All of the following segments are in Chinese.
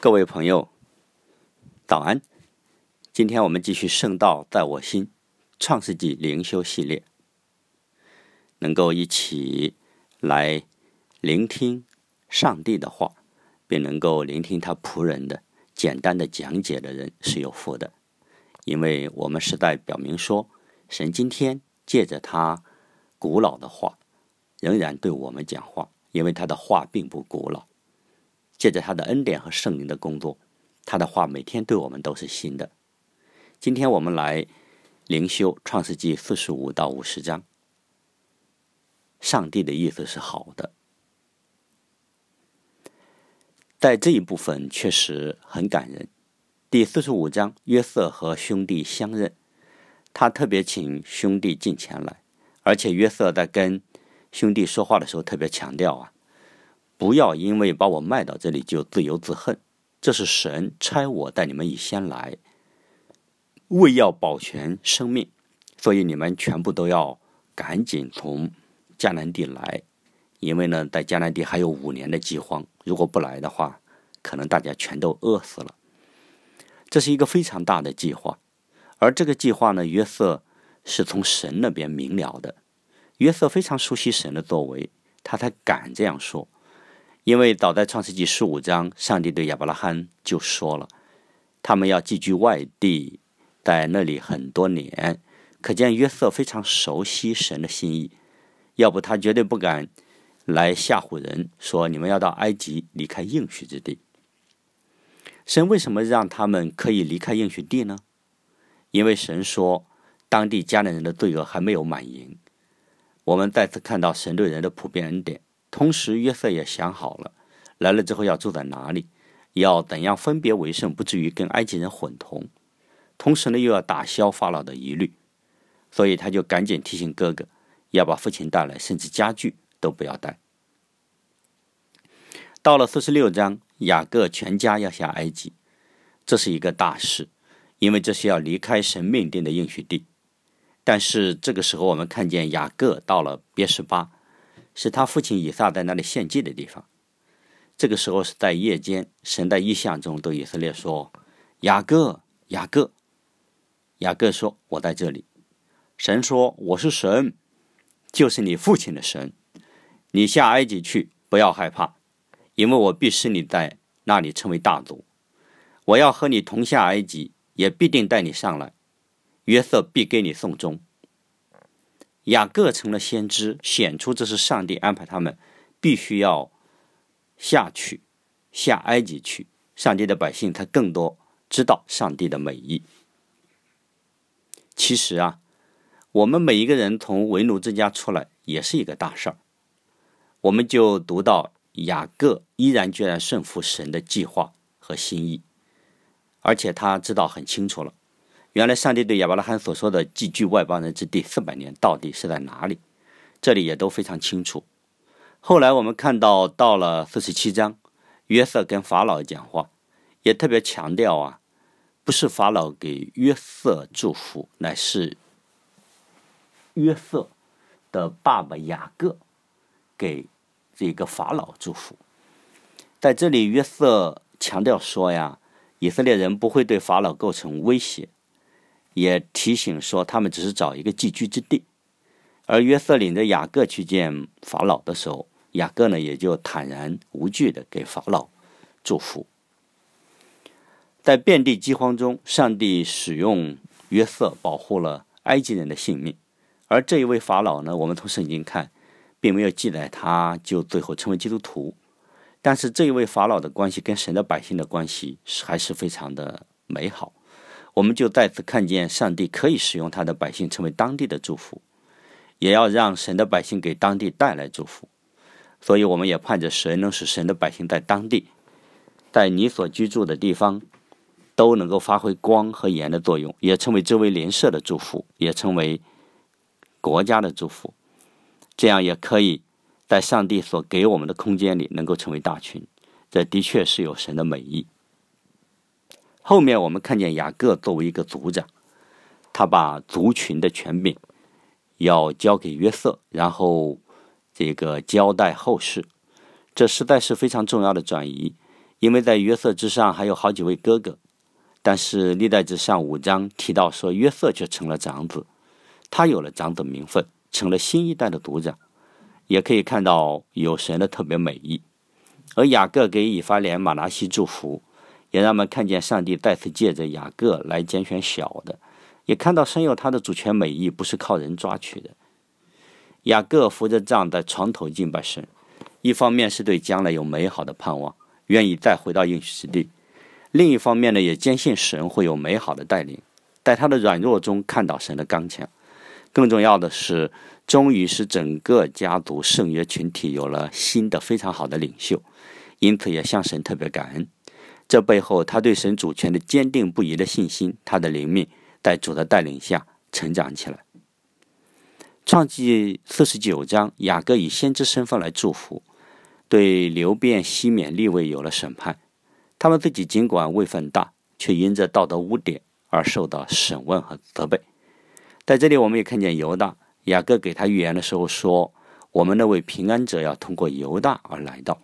各位朋友，早安！今天我们继续圣道在我心创世纪灵修系列，能够一起来聆听上帝的话，并能够聆听他仆人的简单的讲解的人是有福的。因为我们是在表明说，神今天借着他古老的话仍然对我们讲话，因为他的话并不古老。借着他的恩典和圣灵的工作，他的话每天对我们都是新的。今天我们来灵修创世纪45到50章。上帝的意思是好的。在这一部分确实很感人。第45章，约瑟和兄弟相认，他特别请兄弟进前来，而且约瑟在跟兄弟说话的时候特别强调不要因为把我卖到这里就自由自恨，这是神差我带你们以先来，为要保全生命，所以你们全部都要赶紧从迦南地来，因为呢，在迦南地还有5年的饥荒，如果不来的话，可能大家全都饿死了。这是一个非常大的计划，而这个计划呢，约瑟是从神那边明了的。约瑟非常熟悉神的作为，他才敢这样说。因为早在创世纪15章，上帝对亚伯拉罕就说了，他们要寄居外地，在那里很多年，可见约瑟非常熟悉神的心意，要不他绝对不敢来吓唬人，说你们要到埃及离开应许之地。神为什么让他们可以离开应许地呢？因为神说当地迦南人的罪恶还没有满盈。我们再次看到神对人的普遍恩典，同时约瑟也想好了，来了之后要住在哪里，要怎样分别为圣，不至于跟埃及人混同，同时呢又要打消法老的疑虑，所以他就赶紧提醒哥哥要把父亲带来，甚至家具都不要带。到了46章，雅各全家要下埃及，这是一个大事，因为这是要离开神命定的应许地。但是这个时候我们看见雅各到了别是巴，是他父亲以撒在那里献祭的地方。这个时候是在夜间，神在异象中对以色列说，雅各，雅各。雅各说，我在这里。神说，我是神，就是你父亲的神，你下埃及去，不要害怕，因为我必使你在那里成为大族，我要和你同下埃及，也必定带你上来，约瑟必给你送终。雅各成了先知，显出这是上帝安排他们必须要下埃及去，上帝的百姓才更多知道上帝的美意。其实我们每一个人从为奴之家出来也是一个大事儿。我们就读到雅各依然决然顺服神的计划和心意，而且他知道很清楚了，原来上帝对亚伯拉罕所说的寄居外邦人之地400年到底是在哪里，这里也都非常清楚。后来我们看到了47章，约瑟跟法老讲话，也特别强调不是法老给约瑟祝福，乃是约瑟的爸爸雅各给这个法老祝福。在这里约瑟强调说以色列人不会对法老构成威胁，也提醒说他们只是找一个寄居之地。而约瑟领着雅各去见法老的时候，雅各呢也就坦然无惧的给法老祝福。在遍地饥荒中，上帝使用约瑟保护了埃及人的性命，而这一位法老呢，我们从圣经看并没有记载他就最后成为基督徒，但是这一位法老的关系跟神的百姓的关系还是非常的美好。我们就再次看见上帝可以使用他的百姓成为当地的祝福，也要让神的百姓给当地带来祝福。所以我们也盼着神能使神的百姓在当地，在你所居住的地方都能够发挥光和盐的作用，也成为周围邻舍的祝福，也成为国家的祝福。这样也可以在上帝所给我们的空间里能够成为大群，这的确是有神的美意。后面我们看见雅各作为一个族长，他把族群的权柄要交给约瑟，然后这个交代后事，这实在是非常重要的转移， 因为在约瑟之上还有好几位哥哥，但是历代志上5章提到说，约瑟却成了长子，他有了长子名分，成了新一代的族长，也可以看到有神的特别美意。而雅各给以法莲、玛拿西祝福，也让我们看见上帝再次借着雅各来拣选小的，也看到神有他的主权美意，不是靠人抓取的。雅各扶着杖在床头敬拜神，一方面是对将来有美好的盼望，愿意再回到应许之地；另一方面呢，也坚信神会有美好的带领，在他的软弱中看到神的刚强。更重要的是，终于使整个家族圣约群体有了新的非常好的领袖，因此也向神特别感恩。这背后他对神主权的坚定不移的信心，他的灵命在主的带领下成长起来。创纪49章，雅各以先知身份来祝福，对流便、西缅、利未有了审判。他们自己尽管位分大，却因着道德污点而受到审问和责备。在这里我们也看见犹大，雅各给他预言的时候说，我们那位平安者要通过犹大而来到。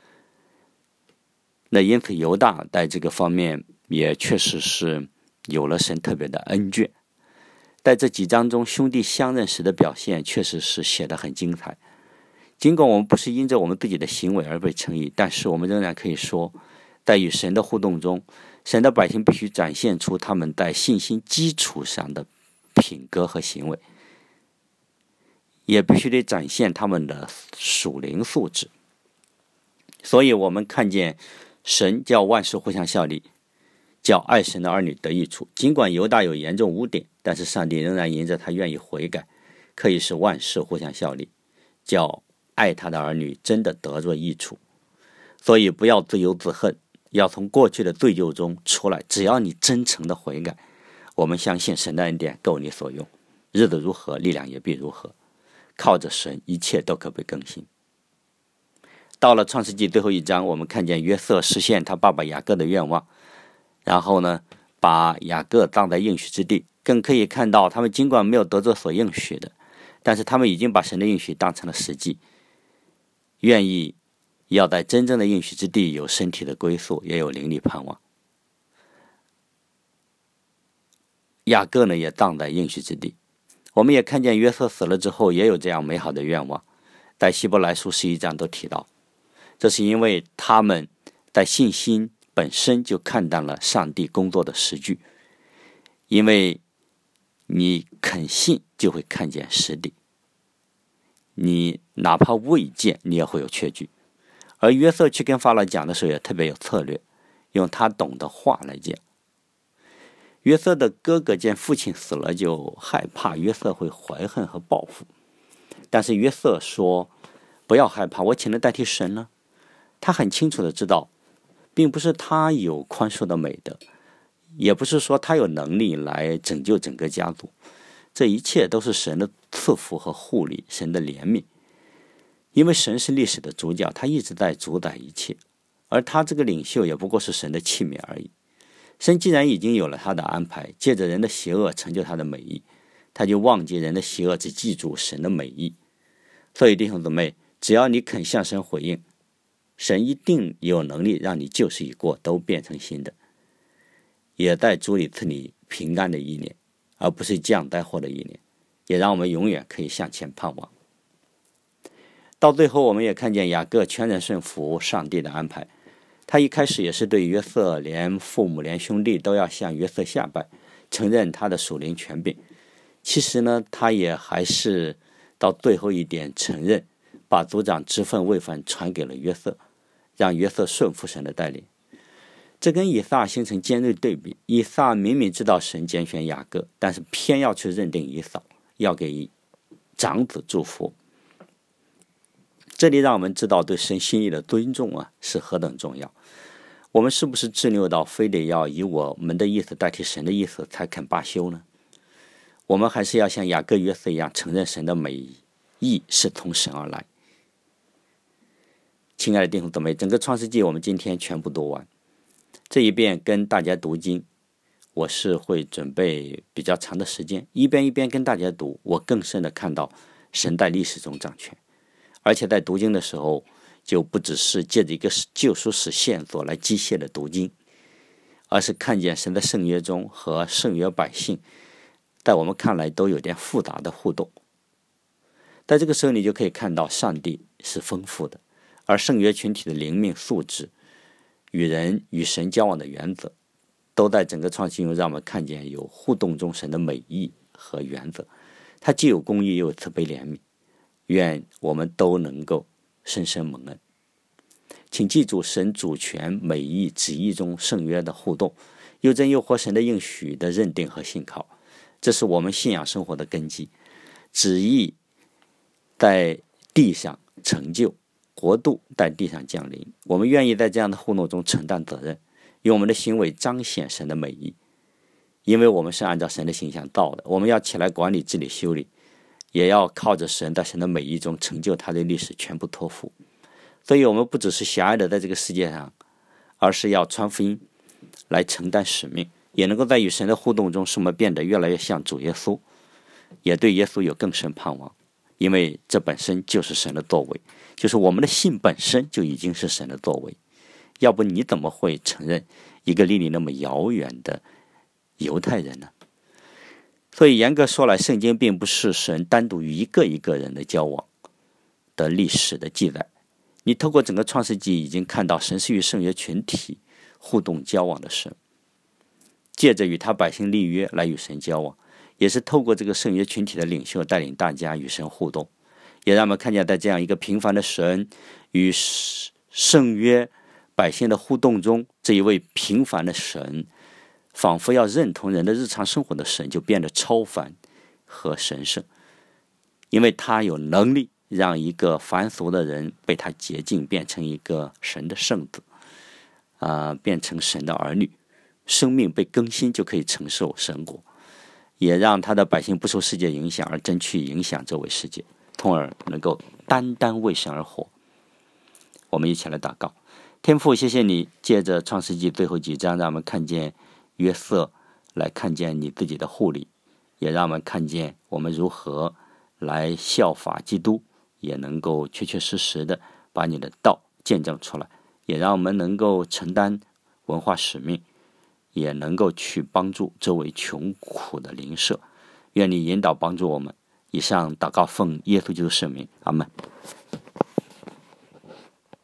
那因此犹大在这个方面也确实是有了神特别的恩眷。在这几章中，兄弟相认时的表现确实是写得很精彩。尽管我们不是因着我们自己的行为而被称义，但是我们仍然可以说，在与神的互动中，神的百姓必须展现出他们在信心基础上的品格和行为，也必须得展现他们的属灵素质。所以我们看见神叫万事互相效力，叫爱神的儿女得益处。尽管犹大有严重污点，但是上帝仍然因着他愿意悔改，可以使万事互相效力，叫爱他的儿女真的得着益处。所以不要自忧自恨，要从过去的罪疚中出来。只要你真诚的悔改，我们相信神的恩典够你所用，日子如何，力量也必如何。靠着神，一切都可被更新。到了创世纪最后一章，我们看见约瑟实现他爸爸雅各的愿望，然后呢，把雅各葬在应许之地。更可以看到，他们尽管没有得着所应许的，但是他们已经把神的应许当成了实际，愿意要在真正的应许之地有身体的归宿，也有灵力盼望。雅各呢，也葬在应许之地。我们也看见约瑟死了之后，也有这样美好的愿望，在希伯来书11章都提到。这是因为他们在信心本身就看淡了上帝工作的实据，因为你肯信就会看见实底，你哪怕未见，你也会有确据。而约瑟去跟法老讲的时候也特别有策略，用他懂的话来讲。约瑟的哥哥见父亲死了，就害怕约瑟会怀恨和报复，但是约瑟说不要害怕，我岂能代替神呢？他很清楚的知道，并不是他有宽恕的美德，也不是说他有能力来拯救整个家族，这一切都是神的赐福和护理，神的怜悯。因为神是历史的主角，他一直在主宰一切，而他这个领袖也不过是神的器皿而已。神既然已经有了他的安排，借着人的邪恶成就他的美意，他就忘记人的邪恶，只记住神的美意。所以弟兄姊妹，只要你肯向神回应，神一定有能力让你旧事已过都变成新的，也在主里赐你平安的一年，而不是降灾祸的一年，也让我们永远可以向前盼望。到最后我们也看见雅各全然顺服上帝的安排，他一开始也是对约瑟连父母连兄弟都要向约瑟下拜，承认他的属灵权柄。其实呢，他也还是到最后一点承认，把族长之分位分传给了约瑟，让约瑟顺服神的带领。这跟以撒形成尖锐对比。以撒明明知道神拣选雅各，但是偏要去认定以扫，要给长子祝福。这里让我们知道对神心意的尊重是何等重要。我们是不是执拗到非得要以我们的意思代替神的意思才肯罢休呢？我们还是要像雅各约瑟一样，承认神的美意是从神而来。亲爱的弟兄姊妹，整个创世纪我们今天全部读完。这一遍跟大家读经，我是会准备比较长的时间，一边跟大家读，我更深的看到神在历史中掌权。而且在读经的时候， 就不只是借着一个救赎史线索来机械的读经，而是看见神的圣约中和圣约百姓在我们看来都有点复杂的互动。在这个时候你就可以看到上帝是丰富的，而圣约群体的灵命素质与人与神交往的原则都在整个创新中让我们看见有互动中神的美意和原则，它既有公义又有慈悲怜悯。愿我们都能够深深蒙恩。请记住神主权美意旨意中圣约的互动，又真又活神的应许的认定和信靠，这是我们信仰生活的根基。旨意在地上成就，国度在地上降临，我们愿意在这样的互动中承担责任，用我们的行为彰显神的美意。因为我们是按照神的形象造的，我们要起来管理治理修理，也要靠着神在神的美意中成就他的历史全部托付。所以我们不只是狭隘的在这个世界上，而是要传福音来承担使命，也能够在与神的互动中使我们变得越来越像主耶稣，也对耶稣有更深盼望。因为这本身就是神的作为，就是我们的信本身就已经是神的作为，要不你怎么会承认一个离你那么遥远的犹太人呢？所以严格说来，圣经并不是神单独与一个一个人的交往的历史的记载。你透过整个创世纪已经看到神是与圣约群体互动交往的神，借着与他百姓立约来与神交往，也是透过这个圣约群体的领袖带领大家与神互动，也让我们看见在这样一个平凡的神与圣约百姓的互动中，这一位平凡的神仿佛要认同人的日常生活的神就变得超凡和神圣，因为他有能力让一个凡俗的人被他洁净，变成一个神的圣子，变成神的儿女，生命被更新就可以承受神国，也让他的百姓不受世界影响而真去影响周围世界，从而能够单单为神而活。我们一起来祷告。天父，谢谢你借着创世纪最后几章让我们看见约瑟，来看见你自己的护理，也让我们看见我们如何来效法基督，也能够确确实实的把你的道见证出来，也让我们能够承担文化使命，也能够去帮助周围穷苦的邻舍。愿你引导帮助我们。以上祷告奉耶稣基督圣名，阿们。